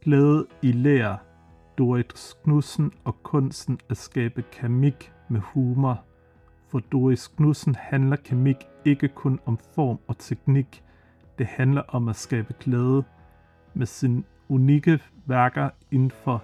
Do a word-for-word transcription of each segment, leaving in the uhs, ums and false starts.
glæde i ler, Doris Knudsen og kunsten at skabe keramik med humor. For Doris Knudsen handler keramik ikke kun om form og teknik. Det handler om at skabe glæde. Med sine unikke værker inden for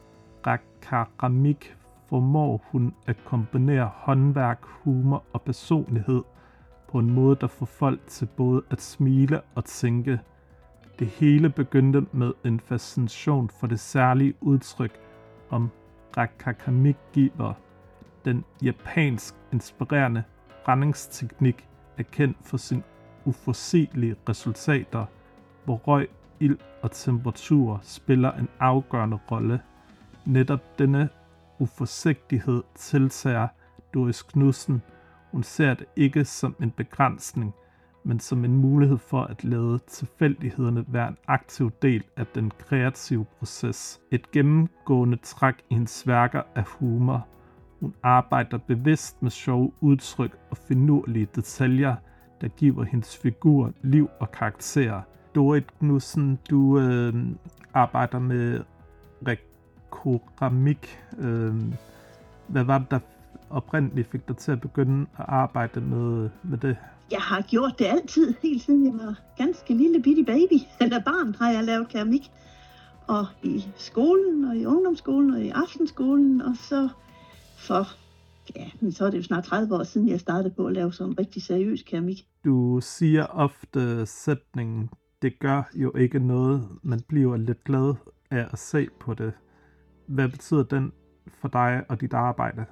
keramik formår hun at kombinere håndværk, humor og personlighed på en måde, der får folk til både at smile og tænke. Det hele begyndte med en fascination for det særlige udtryk om keramik giver. Den japansk inspirerende brændingsteknik er kendt for sine uforudsigelige resultater, hvor røg, ild og temperatur spiller en afgørende rolle. Netop denne uforsigtighed tiltager Doris Knudsen. Hun ser det ikke som en begrænsning, men som en mulighed for at lade tilfældighederne være en aktiv del af den kreative proces. Et gennemgående træk i hendes værker er humor. Hun arbejder bevidst med sjove udtryk og finurlige detaljer, der giver hendes figur liv og karakter. Doris Knudsen, du øh, arbejder med keramik. Øh, hvad var det, der oprindeligt fik dig til at begynde at arbejde med, med det? Jeg har gjort det altid, helt siden jeg var ganske lille bitte baby. Eller barn har jeg lavet keramik. Og i skolen, og i ungdomsskolen, og i aftenskolen, og så for, ja, men så er det jo snart tredive år siden, jeg startede på at lave sådan en rigtig seriøs keramik. Du siger ofte sætningen, det gør jo ikke noget, man bliver lidt glad af at se på det. Hvad betyder den for dig og dit arbejde?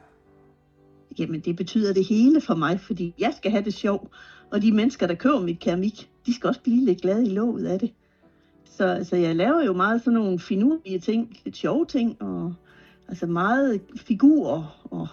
Jamen, det betyder det hele for mig, fordi jeg skal have det sjovt, og de mennesker, der køber mit keramik, de skal også blive lidt glade i låget af det. Så, så jeg laver jo meget sådan nogle finurlige ting, lidt sjove ting, og altså meget figurer, og,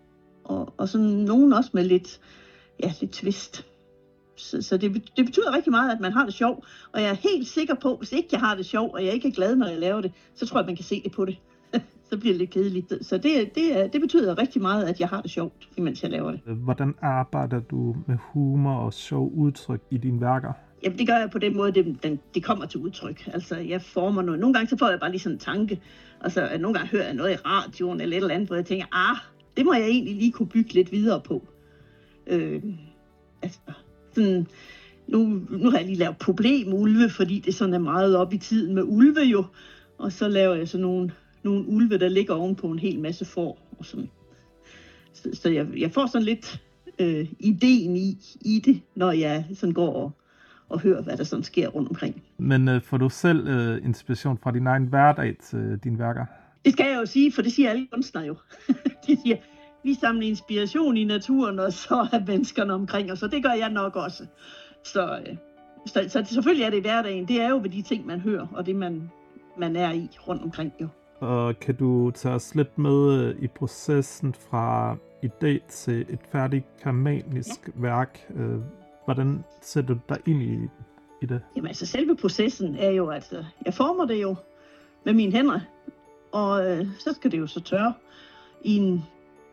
og, og sådan nogen også med lidt, ja, lidt twist. Så, så det, det betyder rigtig meget, at man har det sjovt, og jeg er helt sikker på, hvis ikke jeg har det sjovt, og jeg ikke er glad, når jeg laver det, så tror jeg, man kan se det på det. Så bliver det lidt kedeligt. Så det, det, det betyder rigtig meget, at jeg har det sjovt, imens jeg laver det. Hvordan arbejder du med humor og sjov udtryk i dine værker? Jamen, det gør jeg på den måde, det, den, det kommer til udtryk. Altså, jeg former noget. Nogle gange så får jeg bare lige sådan en tanke. Altså, nogle gange hører jeg noget i radioen eller et eller andet, hvor jeg tænker, ah, det må jeg egentlig lige kunne bygge lidt videre på. Øh, altså, sådan, nu, nu har jeg lige lavet problemulve, fordi det sådan er meget op i tiden med ulve jo. Og så laver jeg sådan nogle nogle ulve, der ligger ovenpå en hel masse får. Og sådan. Så, så jeg, jeg får sådan lidt øh, ideen i, i det, når jeg sådan går og, og hører, hvad der sådan sker rundt omkring. Men øh, får du selv øh, inspiration fra din egen hverdag til dine værker? Det skal jeg jo sige, for det siger alle kunstnere jo. De siger, vi samler inspiration i naturen, og så er menneskerne omkring os, og det gør jeg nok også. Så, øh, så, så selvfølgelig er det i hverdagen. Det er jo ved de ting, man hører, og det, man, man er i rundt omkring jo. Og kan du tage os lidt med i processen fra idé til et færdigt keramisk ja. værk? Hvordan sætter du dig ind i, i det? Jamen altså, selve processen er jo, at jeg former det jo med mine hænder, og øh, så skal det jo så tørre i en,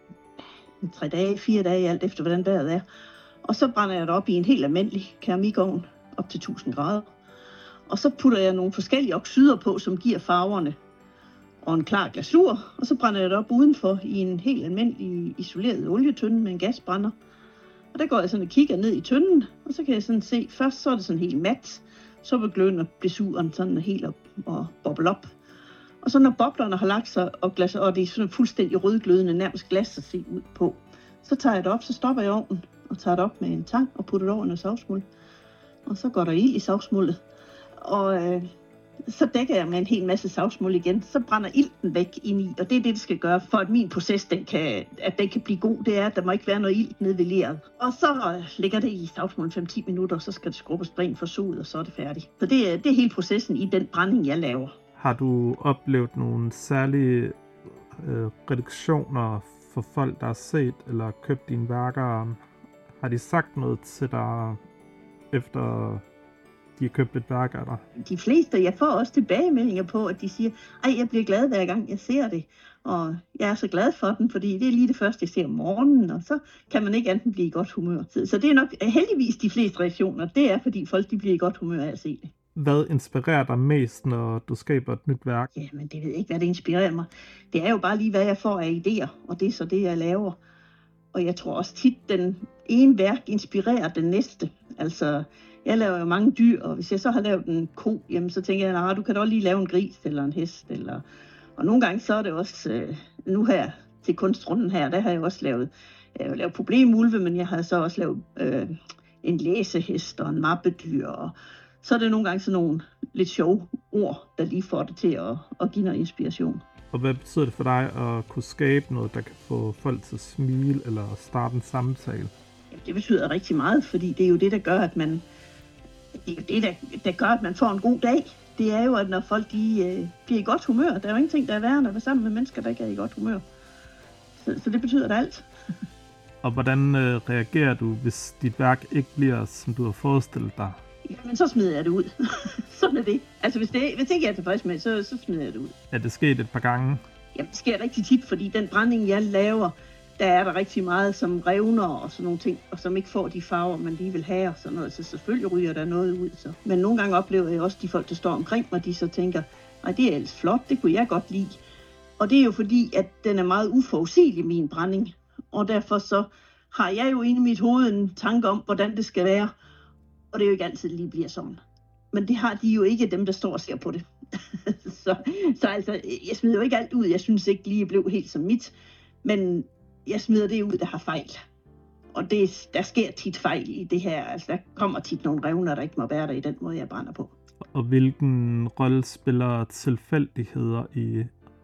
en tre dage, fire dage, alt efter hvordan vejret er. Og så brænder jeg det op i en helt almindelig keramikovn, op til tusind grader. Og så putter jeg nogle forskellige oxider på, som giver farverne, og en klar glasur, og så brænder jeg det op udenfor i en helt almindelig isoleret olietønde med en gasbrænder. Og der går jeg sådan og kigger ned i tønden, og så kan jeg sådan se, først så er det sådan helt mat, så begynder glasuren sådan helt op og boble op. Og så når boblerne har lagt sig, og, glas, og det er sådan fuldstændig rødglødende, nærmest glas at se ud på, så tager jeg det op, så stopper jeg ovnen, og tager det op med en tang og putter det over noget savsmuld. Og så går der ild i savsmuldet. Og øh, så dækker jeg med en hel masse savsmuld igen, så brænder ilten væk ind i, og det er det, det skal gøre, for at min proces, den kan, at den kan blive god, det er, at der må ikke være noget ilt nede ved leret. Og så ligger det i savsmuld fem til ti minutter, så skal det skrubbes rent for sodet, og så er det færdigt. Så det er, det er hele processen i den brænding, jeg laver. Har du oplevet nogle særlige øh, reduktioner for folk, der har set eller købt dine værker? Har de sagt noget til dig efter de har købt et værk af dig? De fleste, jeg får også tilbagemeldinger på, at de siger, ej, jeg bliver glad hver gang jeg ser det, og jeg er så glad for den, fordi det er lige det første, jeg ser om morgenen, og så kan man ikke andet blive i godt humør. Så, så det er nok heldigvis de fleste reaktioner, det er, fordi folk de bliver i godt humør af at se det. Hvad inspirerer dig mest, når du skaber et nyt værk? Ja, men det ved jeg ikke, hvad det inspirerer mig. Det er jo bare lige, hvad jeg får af idéer, og det er så det, jeg laver. Og jeg tror også tit, den ene værk inspirerer den næste. Altså, jeg laver jo mange dyr, og hvis jeg så har lavet en ko, jamen så tænker jeg, nej, du kan da også lige lave en gris eller en hest. Eller... Og nogle gange så er det også, øh, nu her til kunstrunden her, der har jeg også lavet, jeg har lavet problemulve, men jeg har så også lavet øh, en læsehest og en mappedyr. Og så er det nogle gange sådan nogle lidt sjove ord, der lige får det til at, at give noget inspiration. Og hvad betyder det for dig at kunne skabe noget, der kan få folk til at smile eller starte en samtale? Jamen, det betyder rigtig meget, fordi det er jo det, der gør, at man, det er jo det, der, der gør, at man får en god dag. Det er jo, at når folk de, øh, bliver i godt humør, der er jo ingenting, der er værre, end at være sammen med mennesker, der ikke er i godt humør. Så, så det betyder det alt. Og hvordan øh, reagerer du, hvis dit værk ikke bliver, som du har forestillet dig? Jamen, så smider jeg det ud. Sådan er det. Altså, hvis, det, hvis ikke jeg er tilfreds med, så, så smider jeg det ud. Er det sket et par gange? Jamen, det sker rigtig tit, fordi den brænding, jeg laver, der er der rigtig meget, som revner og sådan nogle ting, og som ikke får de farver, man lige vil have og sådan noget. Så selvfølgelig ryger der noget ud. Så. Men nogle gange oplever jeg også de folk, der står omkring mig, de så tænker, nej, det er ellers flot, det kunne jeg godt lide. Og det er jo fordi, at den er meget uforudsigelig, min brænding. Og derfor så har jeg jo inde i mit hoved en tanke om, hvordan det skal være. Og det er jo ikke altid, det lige bliver sådan. Men det har de jo ikke, dem der står og ser på det. så, så altså, jeg smider jo ikke alt ud. Jeg synes ikke lige, jeg blev helt som mit. Men jeg smider det ud, der har fejl. Og det, der sker tit fejl i det her. Altså, der kommer tit nogle revner, der ikke må være der i den måde, jeg brænder på. Og hvilken rolle spiller tilfældigheder i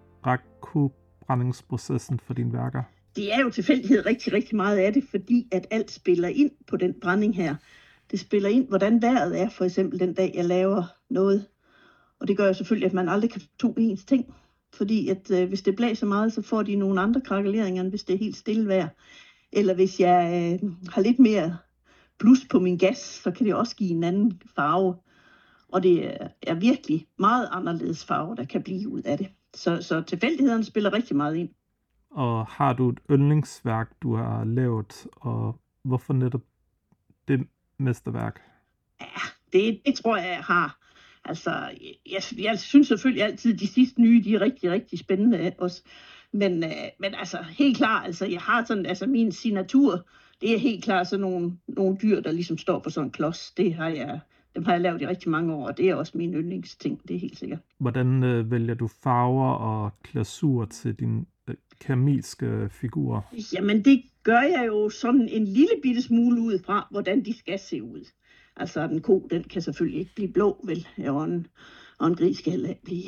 raku-brændingsprocessen for dine værker? Det er jo tilfældighed rigtig, rigtig meget af det, fordi at alt spiller ind på den brænding her. Det spiller ind, hvordan vejret er, for eksempel den dag, jeg laver noget. Og det gør jo selvfølgelig, at man aldrig kan to ens ting. Fordi at øh, hvis det blæser meget, så får de nogle andre krakeleringer, end hvis det er helt stille vejr. Eller hvis jeg øh, har lidt mere blus på min gas, så kan det også give en anden farve. Og det er virkelig meget anderledes farve, der kan blive ud af det. Så, så tilfældighederne spiller rigtig meget ind. Og har du et yndlingsværk, du har lavet, og hvorfor netop det mesterværk? Ja, det, det tror jeg, jeg har. Altså, jeg, jeg synes selvfølgelig altid, at de sidste nye, de er rigtig, rigtig spændende også. Men, øh, men altså, helt klart, altså, jeg har sådan, altså min signatur, det er helt klart sådan nogle, nogle dyr, der ligesom står på sådan en klods. Det har jeg, dem har jeg lavet i rigtig mange år, og det er også min yndlingsting, det er helt sikkert. Hvordan øh, vælger du farver og glasur til dine øh, keramiske figurer? Jamen, det gør jeg jo sådan en lille bitte smule ud fra, hvordan de skal se ud. Altså, en ko, den kan selvfølgelig ikke blive blå, vel? Og en, og en gris skal heller ikke blive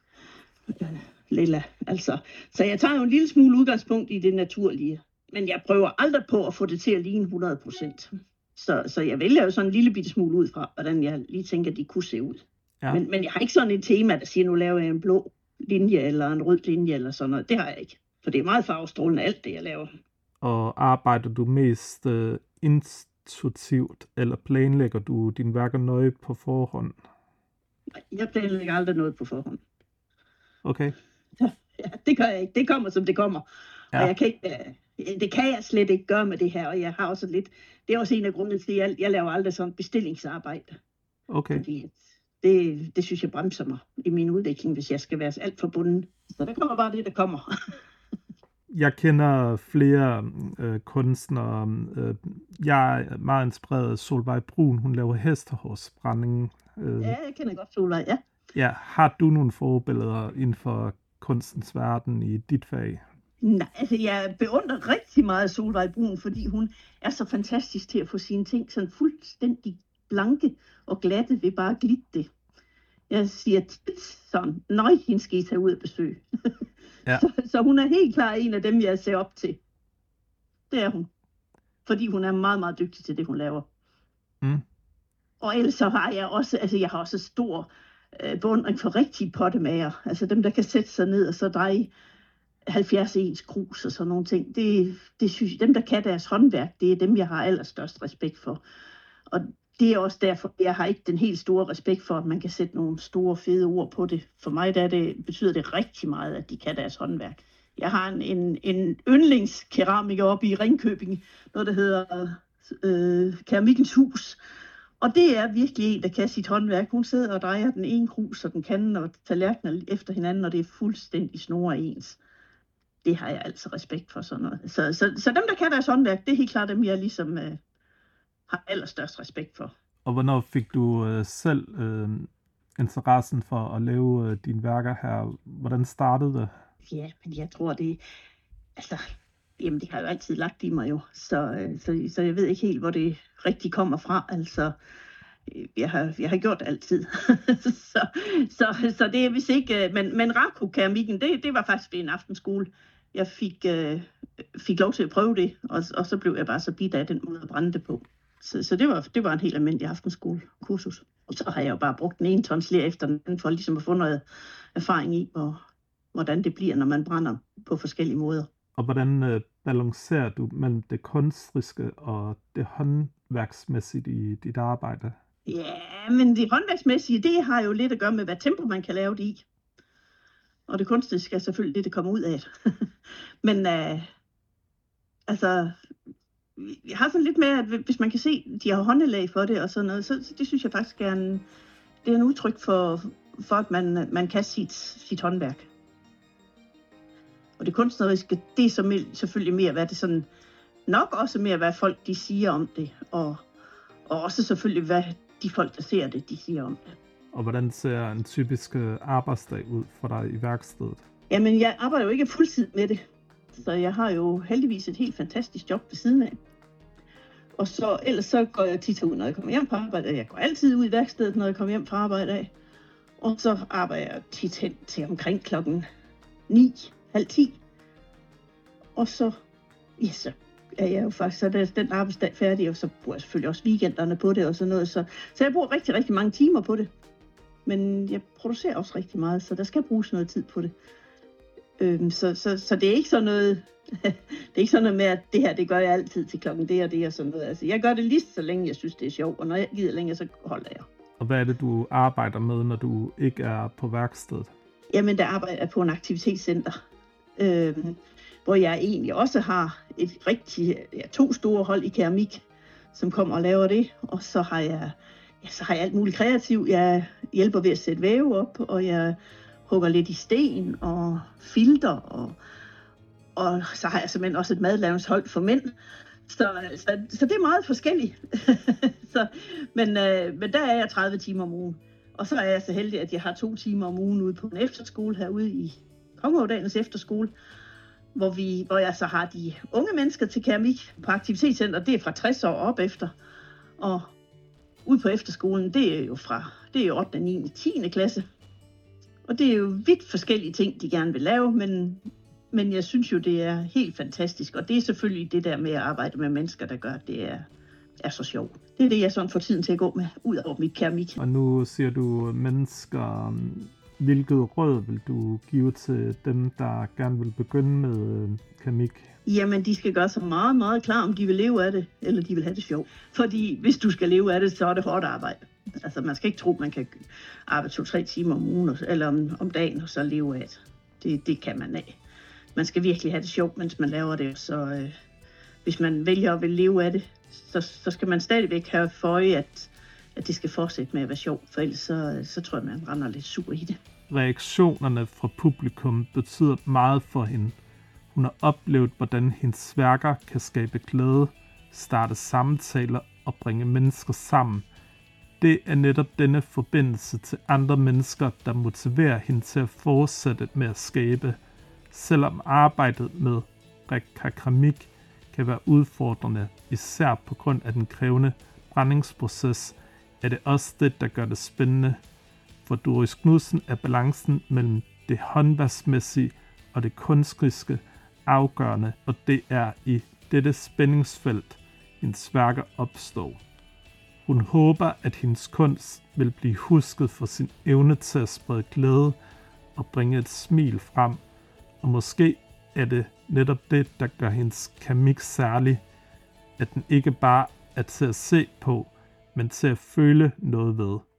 øh, lilla. Altså, så jeg tager jo en lille smule udgangspunkt i det naturlige. Men jeg prøver aldrig på at få det til at ligne hundrede procent. Så, så jeg vælger jo sådan en lille bitte smule ud fra, hvordan jeg lige tænker, de kunne se ud. Ja. Men, men jeg har ikke sådan et tema, der siger, nu laver jeg en blå linje eller en rød linje eller sådan noget. Det har jeg ikke. For det er meget farvestrålende alt det, jeg laver. Og arbejder du mest øh, intuitivt, eller planlægger du dine værker nøje på forhånd? Nej, jeg planlægger aldrig noget på forhånd. Okay. Ja, det gør jeg ikke. Det kommer, som det kommer. Ja. Og jeg kan ikke, det kan jeg slet ikke gøre med det her, og jeg har også lidt, det er også en af grundene til, at jeg, jeg laver aldrig sådan bestillingsarbejde. Okay. Fordi det, det synes jeg bremser mig i min udvikling, hvis jeg skal være alt forbundet. Så der kommer bare det, der kommer. Jeg kender flere øh, kunstnere. Øh, jeg er meget inspireret af Solveig Bruun. Hun laver hestehårsbrænding. Øh. Ja, jeg kender godt Solveig, ja. Ja, har du nogle forbilleder inden for kunstens verden i dit fag? Nej, altså jeg beundrer rigtig meget Solveig Bruun, fordi hun er så fantastisk til at få sine ting sådan fuldstændig blanke og glatte ved bare at glitte det. Jeg siger tit sådan, nøj, hende skal I tage ud og besøge. Ja. så, så hun er helt klar en af dem, jeg ser op til. Det er hun. Fordi hun er meget, meget dygtig til det, hun laver. Mm. Og ellers så har jeg også, altså jeg har også stor øh, beundring for rigtige pottemager. Altså dem, der kan sætte sig ned og så dreje halvfjerds ens krus og sådan nogle ting. Det, det synes jeg, dem, der kan deres håndværk, det er dem, jeg har allerstørst respekt for. Og det er også derfor, jeg har ikke den helt store respekt for, at man kan sætte nogle store, fede ord på det. For mig der det, betyder det rigtig meget, at de kan deres håndværk. Jeg har en, en, en yndlingskeramiker oppe i Ringkøbing, noget der hedder øh, Keramikens Hus. Og det er virkelig en, der kan sit håndværk. Hun sidder og drejer den ene krus og den kanden og tallerkener efter hinanden, og det er fuldstændig snore ens. Det har jeg altså respekt for sådan noget. Så, så, så dem, der kan deres håndværk, det er helt klart dem, jeg ligesom øh, har allerstørst respekt for. Og hvornår fik du øh, selv øh, interessen for at lave øh, dine værker her? Hvordan startede det? Ja, men jeg tror det, altså, jamen det har jo altid lagt i mig jo, så, øh, så, så jeg ved ikke helt, hvor det rigtig kommer fra, altså, jeg har, jeg har gjort det altid, så, så, så det er vist ikke, men, men Raku-keramikken, det, det var faktisk ved en aftenskole, jeg fik, øh, fik lov til at prøve det, og, og så blev jeg bare så bidt af den måde at brænde det på. Så, så det, var, det var en helt almindelig aftenskolekursus. Og så har jeg jo bare brugt den ene tons ler efter den anden, for ligesom at få noget erfaring i, hvor, hvordan det bliver, når man brænder på forskellige måder. Og hvordan øh, balancerer du mellem det kunstneriske og det håndværksmæssige i dit arbejde? Ja, men det håndværksmæssige, det har jo lidt at gøre med, hvad tempo man kan lave det i. Og det kunstneriske er selvfølgelig det, det kommer ud af det. Men øh, altså, jeg har sådan lidt med, at hvis man kan se, at de har håndelag for det og sådan noget, så det synes jeg faktisk er en, det er en udtryk for, for at man, man kan sit, sit håndværk. Og det kunstneriske, det er så selvfølgelig mere, hvad det sådan, nok også mere, hvad folk de siger om det, og, og også selvfølgelig, hvad de folk, der ser det, de siger om det. Og hvordan ser en typisk arbejdsdag ud for dig i værkstedet? Jamen, jeg arbejder jo ikke fuldtid med det, så jeg har jo heldigvis et helt fantastisk job ved siden af. Og så, ellers så går jeg tit ud, når jeg kommer hjem fra arbejde. Jeg går altid ud i værkstedet, når jeg kommer hjem fra arbejde af. Og så arbejder jeg tit hen til omkring klokken ni, halv ti. Og så, ja, så er jeg jo faktisk, så er den arbejdsdag færdig, og så bruger jeg selvfølgelig også weekenderne på det og sådan noget. Så, så jeg bruger rigtig, rigtig mange timer på det. Men jeg producerer også rigtig meget, så der skal bruges noget tid på det. Øhm, så, så, så det er ikke sådan noget, det er ikke sådan noget med, at det her, det gør jeg altid til klokken det og det og sådan noget. Altså, jeg gør det lige så længe, jeg synes, det er sjovt, og når jeg gider længere, så holder jeg. Og hvad er det, du arbejder med, når du ikke er på værkstedet? Jamen, der arbejder jeg på en aktivitetscenter, øhm, hvor jeg egentlig også har et rigtig, ja, to store hold i keramik, som kommer og laver det. Og så har jeg, ja, så har jeg alt muligt kreativt. Jeg hjælper ved at sætte væve op, og jeg hugger lidt i sten og filter, og, og så har jeg simpelthen også et madlavningshold for mænd. Så, så, så det er meget forskelligt. så, men, øh, men der er jeg tredive timer om ugen. Og så er jeg så heldig, at jeg har to timer om ugen ude på en efterskole herude i Kongeådalens efterskole, hvor, vi, hvor jeg så har de unge mennesker til keramik på aktivitetscenter. Det er fra tres år op efter. Og ude på efterskolen, det er jo fra det er jo ottende, niende, tiende klasse. Og det er jo vidt forskellige ting, de gerne vil lave, men, men jeg synes jo, det er helt fantastisk. Og det er selvfølgelig det der med at arbejde med mennesker, der gør, at det er, er så sjovt. Det er det, jeg sådan får tiden til at gå med, ud over mit keramik. Og nu siger du mennesker. Hvilket råd vil du give til dem, der gerne vil begynde med keramik? Jamen, de skal gøre sig meget, meget klar, om de vil leve af det, eller de vil have det sjovt. Fordi hvis du skal leve af det, så er det hårdt arbejde. Altså, man skal ikke tro, man kan arbejde to-tre timer om ugen, eller om, om dagen, og så leve af det. det. Det kan man ikke. Man skal virkelig have det sjovt, mens man laver det. Så øh, hvis man vælger at vil leve af det, så, så skal man stadigvæk have for øje, at, at det skal fortsætte med at være sjovt. For ellers så, så tror jeg, man render lidt sur i det. Reaktionerne fra publikum betyder meget for hende. Hun har oplevet, hvordan hendes værker kan skabe glæde, starte samtaler og bringe mennesker sammen. Det er netop denne forbindelse til andre mennesker, der motiverer hende til at fortsætte med at skabe. Selvom arbejdet med keramik kan være udfordrende, især på grund af den krævende brændingsproces, er det også det, der gør det spændende. For Doris Knudsen er balancen mellem det håndværksmæssige og det kunstneriske afgørende, og det er i dette spændingsfelt, hendes værker opstår. Hun håber, at hendes kunst vil blive husket for sin evne til at sprede glæde og bringe et smil frem, og måske er det netop det, der gør hendes keramik særlig, at den ikke bare er til at se på, men til at føle noget ved.